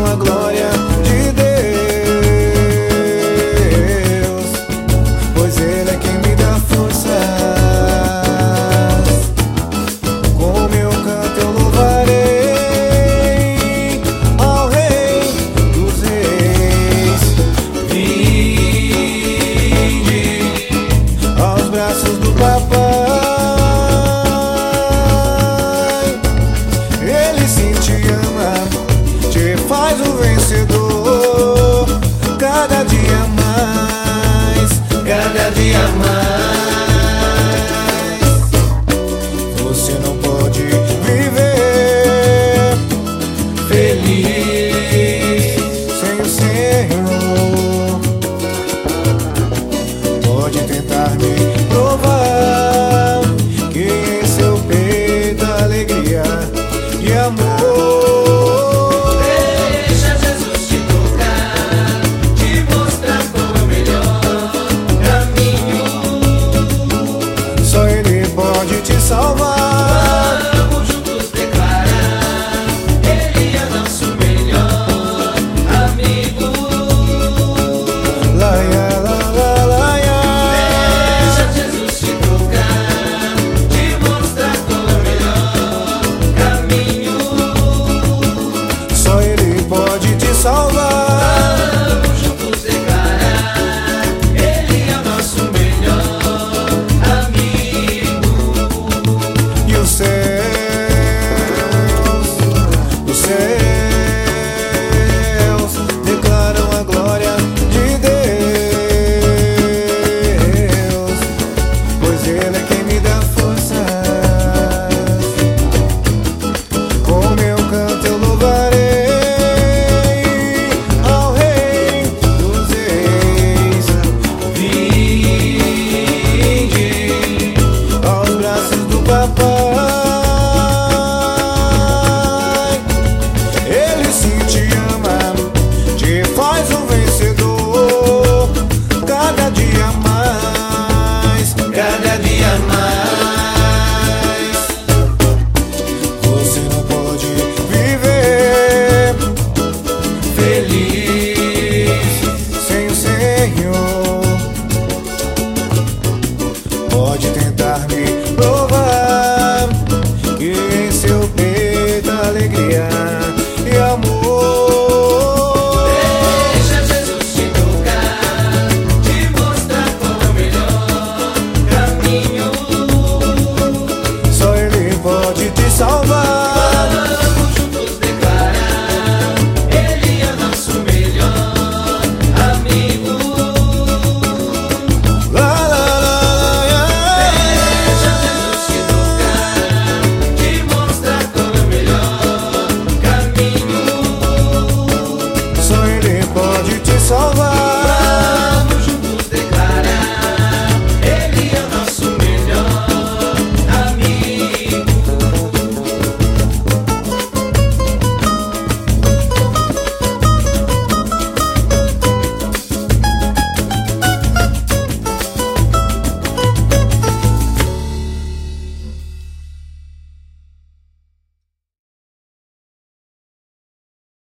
com a glória de Deus, pois Ele é quem me dá forças. Com meu canto eu louvarei ao Rei dos Reis. Vinde aos braços do Papai. Ele sim te ama, te faz um vencedor. Cada dia mais, cada dia mais. Você não pode viver feliz sem o Senhor. Pode tentar me provar que em seu peito há alegria e amor. Deixa Jesus te tocar, te mostrar qual é o melhor caminho. Só Ele pode te salvar. Vamos juntos declarar, Ele é nosso melhor amigo. Laia, la, la, laia. Deixa Jesus te tocar, te mostrar qual é o melhor caminho. Só Ele pode te salvar.